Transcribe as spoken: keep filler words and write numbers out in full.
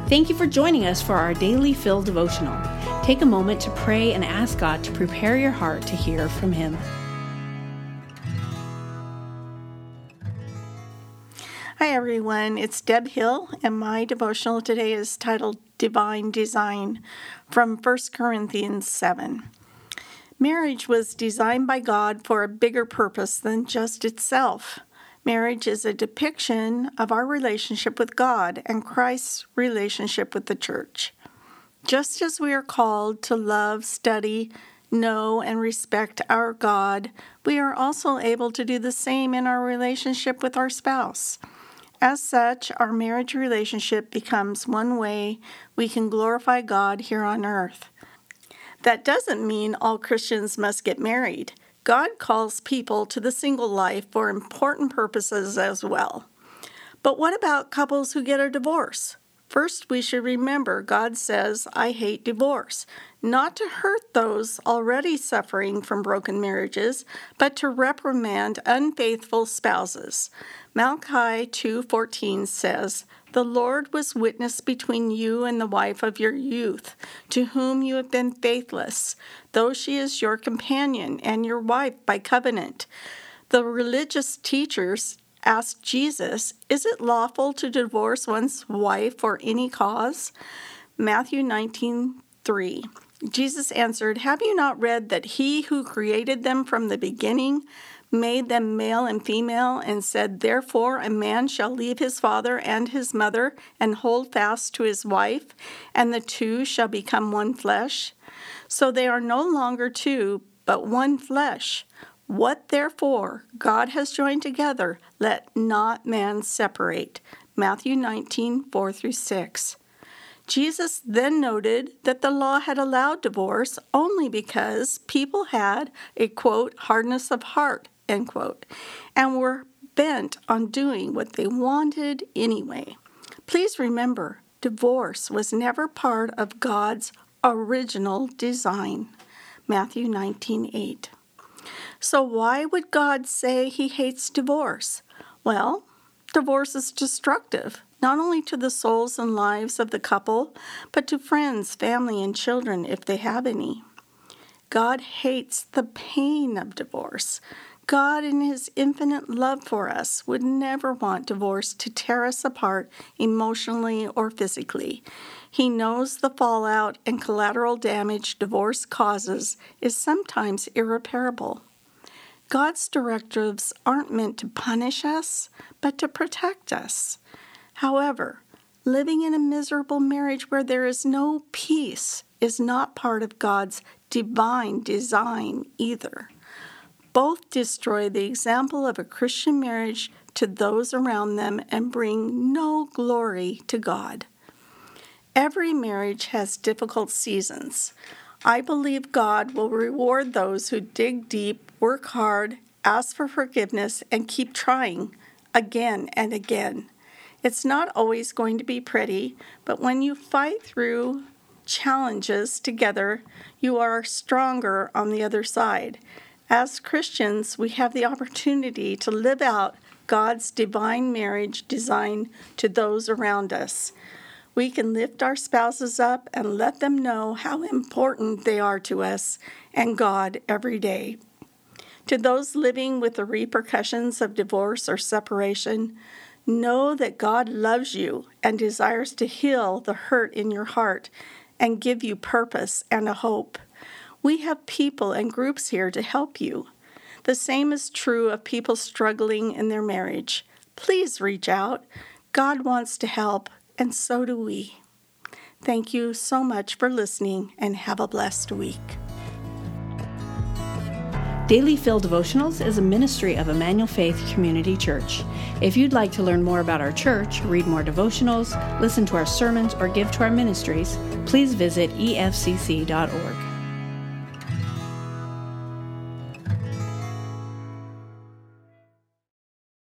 Thank you for joining us for our Daily Fill devotional. Take a moment to pray and ask God to prepare your heart to hear from Him. Hi everyone, it's Deb Hill, and my devotional today is titled Divine Design from First Corinthians seven. Marriage was designed by God for a bigger purpose than just itself. Marriage is a depiction of our relationship with God and Christ's relationship with the church. Just as we are called to love, study, know, and respect our God, we are also able to do the same in our relationship with our spouse. As such, our marriage relationship becomes one way we can glorify God here on earth. That doesn't mean all Christians must get married. God calls people to the single life for important purposes as well. But what about couples who get a divorce? First, we should remember God says, "I hate divorce," not to hurt those already suffering from broken marriages, but to reprimand unfaithful spouses. Malachi two fourteen says, "The Lord was witness between you and the wife of your youth, to whom you have been faithless, though she is your companion and your wife by covenant." The religious teachers asked Jesus, "Is it lawful to divorce one's wife for any cause?" Matthew nineteen three. Jesus answered, "Have you not read that He who created them from the beginning made them male and female, and said, 'Therefore a man shall leave his father and his mother and hold fast to his wife, and the two shall become one flesh'? So they are no longer two, but one flesh. What therefore God has joined together, let not man separate." Matthew nineteen four through six. Jesus then noted that the law had allowed divorce only because people had a, quote, hardness of heart, end quote, and were bent on doing what they wanted anyway. Please remember, divorce was never part of God's original design. Matthew nineteen eight. So why would God say He hates divorce? Well, divorce is destructive, not only to the souls and lives of the couple, but to friends, family, and children if they have any. God hates the pain of divorce. God, in His infinite love for us, would never want divorce to tear us apart emotionally or physically. He knows the fallout and collateral damage divorce causes is sometimes irreparable. God's directives aren't meant to punish us, but to protect us. However, living in a miserable marriage where there is no peace is not part of God's divine design either. Both destroy the example of a Christian marriage to those around them and bring no glory to God. Every marriage has difficult seasons. I believe God will reward those who dig deep, work hard, ask for forgiveness, and keep trying again and again. It's not always going to be pretty, but when you fight through challenges together, you are stronger on the other side. As Christians, we have the opportunity to live out God's divine marriage design to those around us. We can lift our spouses up and let them know how important they are to us and God every day. To those living with the repercussions of divorce or separation, know that God loves you and desires to heal the hurt in your heart and give you purpose and a hope. We have people and groups here to help you. The same is true of people struggling in their marriage. Please reach out. God wants to help, and so do we. Thank you so much for listening, and have a blessed week. Daily Fill Devotionals is a ministry of Emmanuel Faith Community Church. If you'd like to learn more about our church, read more devotionals, listen to our sermons, or give to our ministries, please visit e f c c dot org.